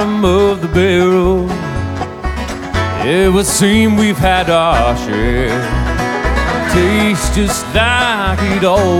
bottom of the barrel. It would seem we've had our share. Tastes just like it always